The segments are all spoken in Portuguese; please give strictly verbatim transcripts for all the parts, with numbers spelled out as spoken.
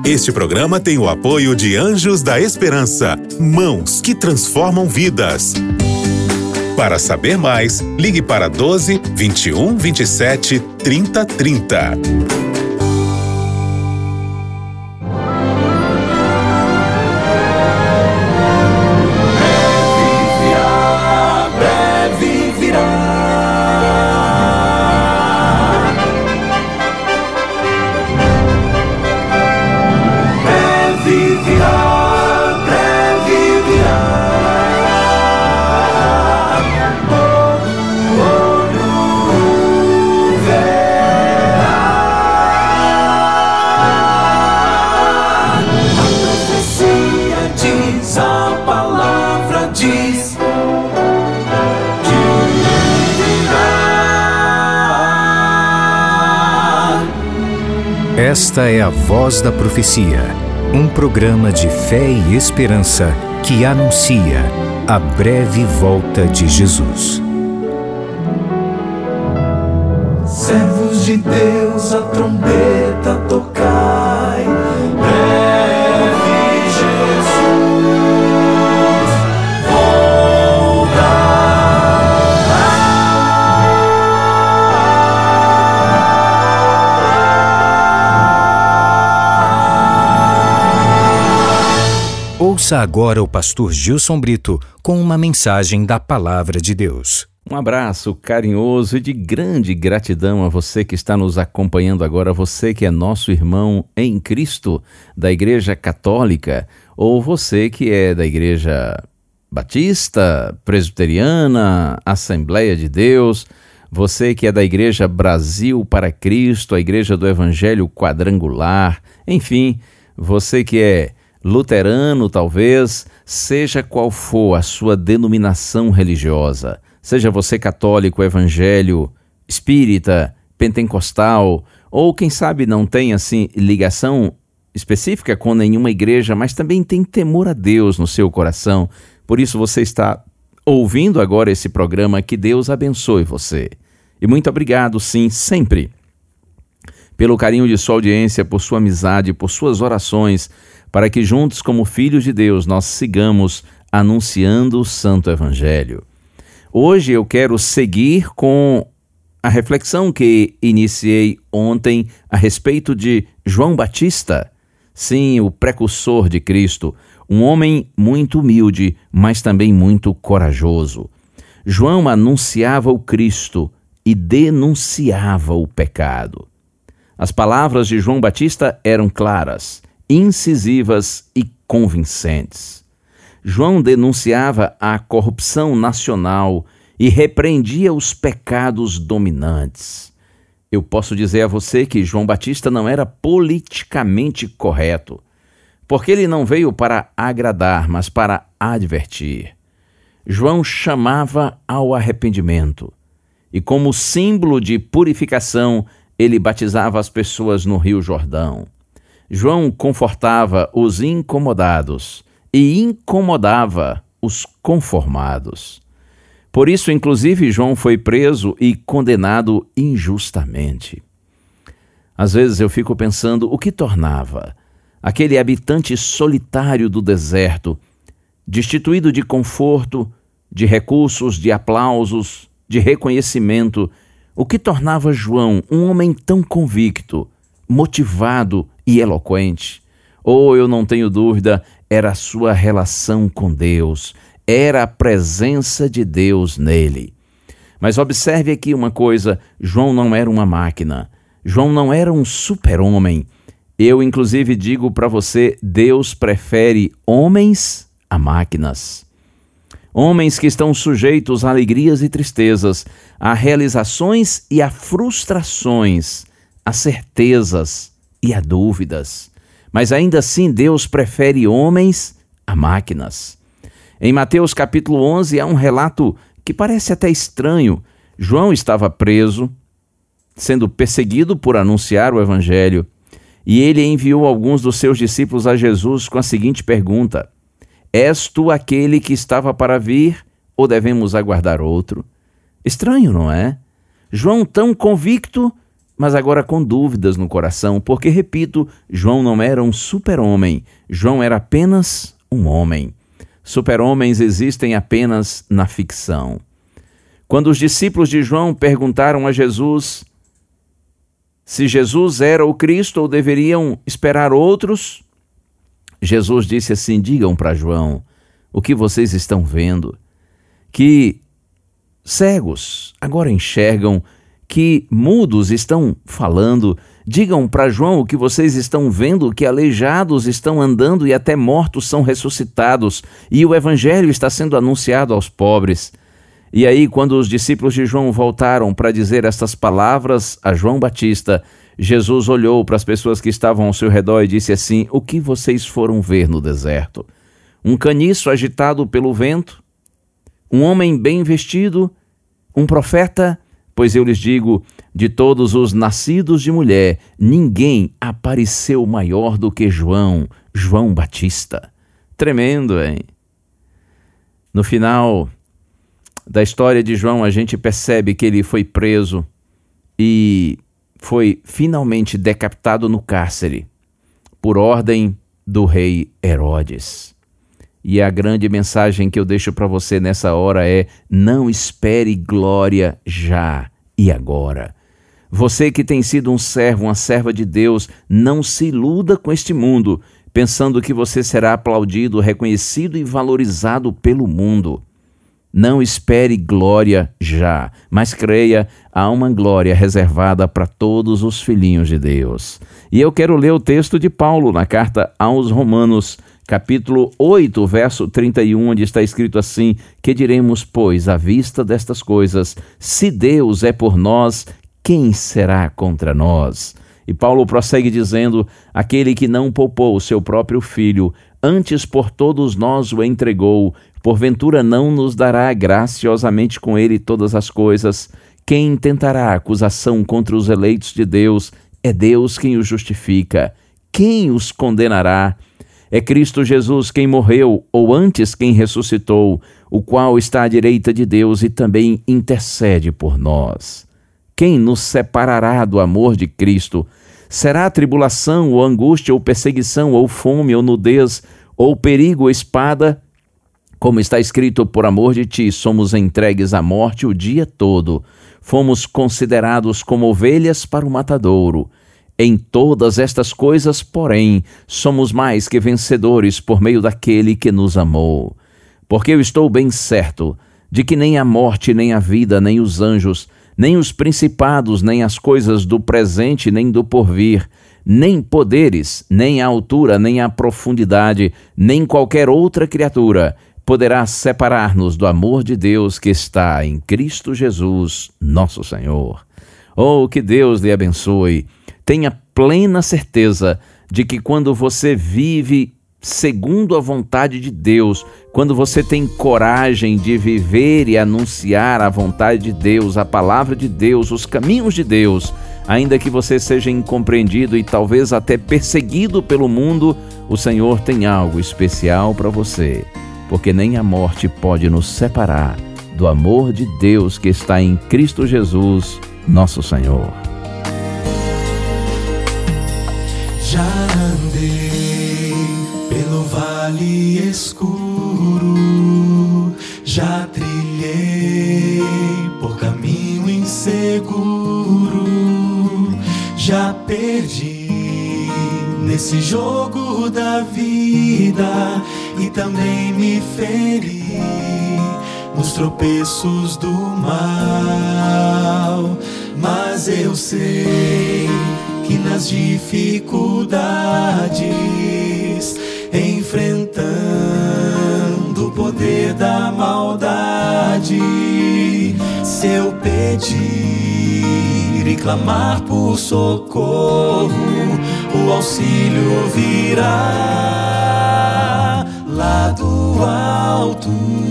Este programa tem o apoio de Anjos da Esperança, mãos que transformam vidas. Para saber mais, ligue para doze, vinte e um, vinte e sete, trinta, trinta. Esta é a Voz da Profecia, um programa de fé e esperança que anuncia a breve volta de Jesus. Servos de Deus, a trombeta tocai, breve Jesus Ouça agora o pastor Gilson Brito com uma mensagem da Palavra de Deus. Um abraço carinhoso e de grande gratidão a você que está nos acompanhando agora, você que é nosso irmão em Cristo, da Igreja Católica, ou você que é da Igreja Batista, Presbiteriana, Assembleia de Deus, você que é da Igreja Brasil para Cristo, a Igreja do Evangelho Quadrangular, enfim, você que é luterano, talvez, seja qual for a sua denominação religiosa, seja você católico, evangélico, espírita, pentecostal, ou quem sabe não tem assim ligação específica com nenhuma igreja, mas também tem temor a Deus no seu coração. Por isso você está ouvindo agora esse programa. Que Deus abençoe você. E muito obrigado, sim, sempre, pelo carinho de sua audiência, por sua amizade, por suas orações, para que juntos, como filhos de Deus, nós sigamos anunciando o Santo Evangelho. Hoje eu quero seguir com a reflexão que iniciei ontem a respeito de João Batista, sim, o precursor de Cristo, um homem muito humilde, mas também muito corajoso. João anunciava o Cristo e denunciava o pecado. As palavras de João Batista eram claras, incisivas e convincentes. João denunciava a corrupção nacional e repreendia os pecados dominantes. Eu posso dizer a você que João Batista não era politicamente correto, porque ele não veio para agradar, mas para advertir. João chamava ao arrependimento e, como símbolo de purificação, ele batizava as pessoas no Rio Jordão. João confortava os incomodados e incomodava os conformados. Por isso, inclusive, João foi preso e condenado injustamente. Às vezes eu fico pensando o que tornava aquele habitante solitário do deserto, destituído de conforto, de recursos, de aplausos, de reconhecimento, o que tornava João um homem tão convicto, motivado e eloquente. Ou, oh, eu não tenho dúvida, era a sua relação com Deus, era a presença de Deus nele. Mas observe aqui uma coisa, João não era uma máquina, João não era um super-homem. Eu, inclusive, digo para você, Deus prefere homens a máquinas. Homens que estão sujeitos a alegrias e tristezas, a realizações e a frustrações, a certezas e a dúvidas. Mas ainda assim Deus prefere homens a máquinas. Em Mateus capítulo onze há um relato que parece até estranho. João estava preso, sendo perseguido por anunciar o Evangelho, e ele enviou alguns dos seus discípulos a Jesus com a seguinte pergunta: És tu aquele que estava para vir, ou devemos aguardar outro? Estranho, não é? João, tão convicto, mas agora com dúvidas no coração, porque, repito, João não era um super-homem, João era apenas um homem. Super-homens existem apenas na ficção. Quando os discípulos de João perguntaram a Jesus se Jesus era o Cristo ou deveriam esperar outros, Jesus disse assim: digam para João o que vocês estão vendo, que cegos agora enxergam, que mudos estão falando. Digam para João o que vocês estão vendo, que aleijados estão andando e até mortos são ressuscitados, e o evangelho está sendo anunciado aos pobres. E aí, quando os discípulos de João voltaram para dizer estas palavras a João Batista, Jesus olhou para as pessoas que estavam ao seu redor e disse assim: o que vocês foram ver no deserto? Um caniço agitado pelo vento? Um homem bem vestido? Um profeta? Pois eu lhes digo, de todos os nascidos de mulher, ninguém apareceu maior do que João, João Batista. Tremendo, hein? No final da história de João, a gente percebe que ele foi preso e foi finalmente decapitado no cárcere, por ordem do rei Herodes. E a grande mensagem que eu deixo para você nessa hora é: não espere glória já e agora. Você que tem sido um servo, uma serva de Deus, não se iluda com este mundo, pensando que você será aplaudido, reconhecido e valorizado pelo mundo. Não espere glória já, mas creia, há uma glória reservada para todos os filhinhos de Deus. E eu quero ler o texto de Paulo na carta aos Romanos, capítulo oito, verso trinta e um, onde está escrito assim: que diremos, pois, à vista destas coisas? Se Deus é por nós, quem será contra nós? E Paulo prossegue dizendo: aquele que não poupou o seu próprio filho, antes por todos nós o entregou, porventura não nos dará graciosamente com ele todas as coisas? Quem intentará acusação contra os eleitos de Deus? É Deus quem os justifica. Quem os condenará? É Cristo Jesus quem morreu, ou antes quem ressuscitou, o qual está à direita de Deus e também intercede por nós. Quem nos separará do amor de Cristo? Será tribulação, ou angústia, ou perseguição, ou fome, ou nudez, ou perigo, ou espada? Como está escrito: por amor de ti somos entregues à morte o dia todo, fomos considerados como ovelhas para o matadouro. Em todas estas coisas, porém, somos mais que vencedores por meio daquele que nos amou. Porque eu estou bem certo de que nem a morte, nem a vida, nem os anjos, nem os principados, nem as coisas do presente, nem do porvir, nem poderes, nem a altura, nem a profundidade, nem qualquer outra criatura poderá separar-nos do amor de Deus que está em Cristo Jesus, nosso Senhor. Oh, que Deus lhe abençoe. Tenha plena certeza de que quando você vive segundo a vontade de Deus, quando você tem coragem de viver e anunciar a vontade de Deus, a palavra de Deus, os caminhos de Deus, ainda que você seja incompreendido e talvez até perseguido pelo mundo, o Senhor tem algo especial para você, porque nem a morte pode nos separar do amor de Deus que está em Cristo Jesus, nosso Senhor. Já andei pelo vale escuro, já trilhei por caminho inseguro, já perdi nesse jogo da vida e também me feri nos tropeços do mal, mas eu sei que nas dificuldades, enfrentando o poder da maldade, se eu pedir e clamar por socorro, o auxílio virá lá do alto.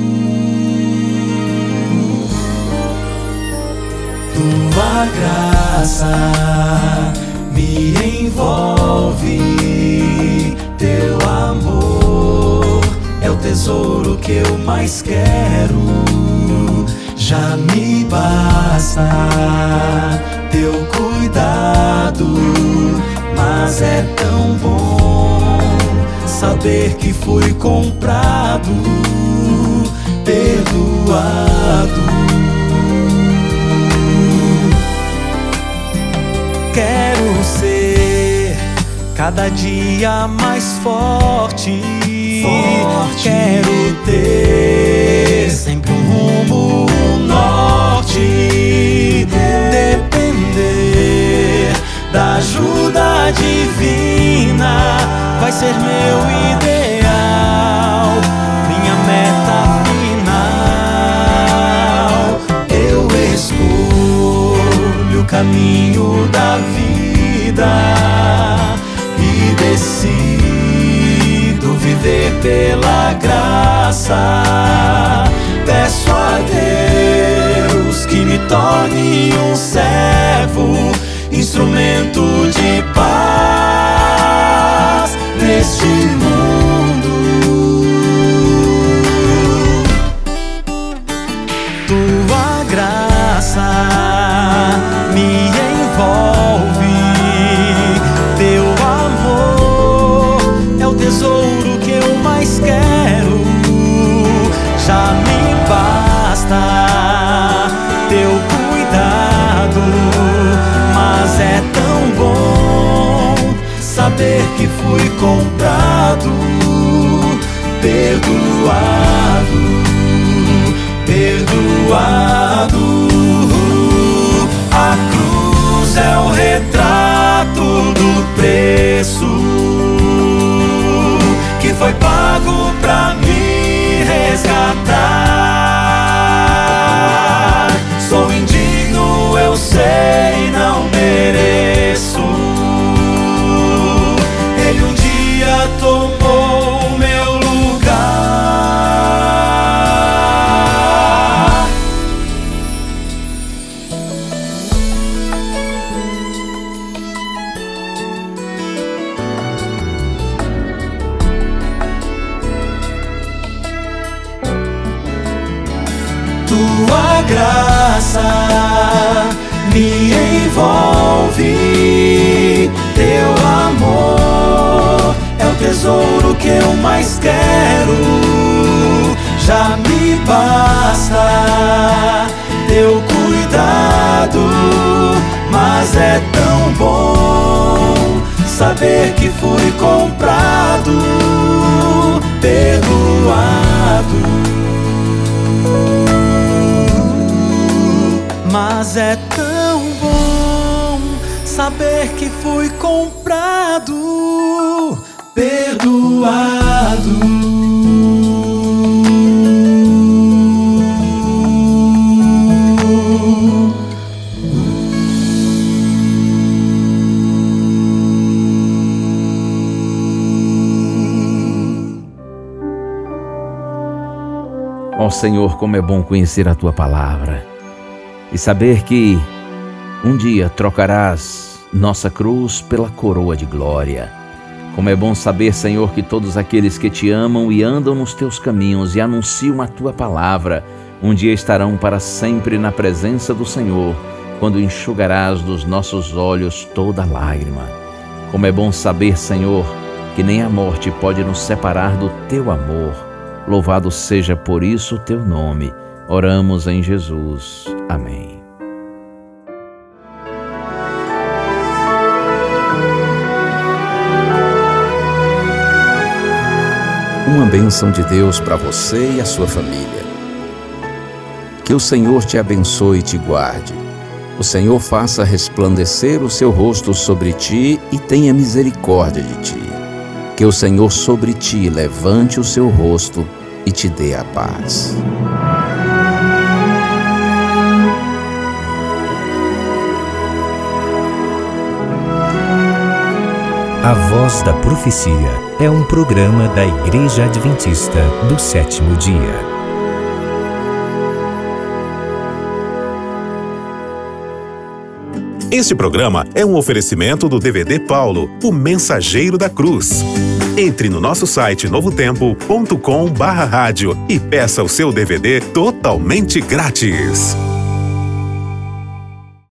Tua graça me envolve, teu amor é o tesouro que eu mais quero. Já me basta teu cuidado, mas é tão bom saber que fui comprado, perdoado. Quero ser cada dia mais forte, forte. Quero ter sempre um rumo, um norte, depender da ajuda divina, vai ser meu ideal, minha meta final. Eu escolho o caminho da vida e decido viver pela graça. Peço a Deus que me torne um servo, instrumento de paz neste mundo. Tua graça me envolve, teu amor é o tesouro que eu mais quero. Já me basta teu cuidado, mas é tão bom saber que fui comprado, perdoado, perdoado. A cruz é o retrato do preço que foi pago pra me resgatar. Sou indigno, eu sei, não mereço. Ele um dia tomou meu lugar. Tua graça me envolve, teu amor é o tesouro que eu mais quero. Já me basta teu cuidado, mas é tão bom saber que fui comprado, perdoado. Mas é tão bom saber que fui comprado, perdoado. Ó Senhor, como é bom conhecer a Tua Palavra e saber que um dia trocarás nossa cruz pela coroa de glória. Como é bom saber, Senhor, que todos aqueles que Te amam e andam nos Teus caminhos e anunciam a Tua Palavra, um dia estarão para sempre na presença do Senhor, quando enxugarás dos nossos olhos toda lágrima. Como é bom saber, Senhor, que nem a morte pode nos separar do Teu amor. Louvado seja por isso o Teu nome. Oramos em Jesus. Amém. Uma bênção de Deus para você e a sua família. Que o Senhor te abençoe e te guarde. O Senhor faça resplandecer o seu rosto sobre ti e tenha misericórdia de ti. Que o Senhor sobre ti levante o seu rosto e te dê a paz. A Voz da Profecia é um programa da Igreja Adventista do Sétimo Dia. Este programa é um oferecimento do D V D Paulo, o Mensageiro da Cruz. Entre no nosso site novo tempo ponto com barra rádio e peça o seu D V D totalmente grátis.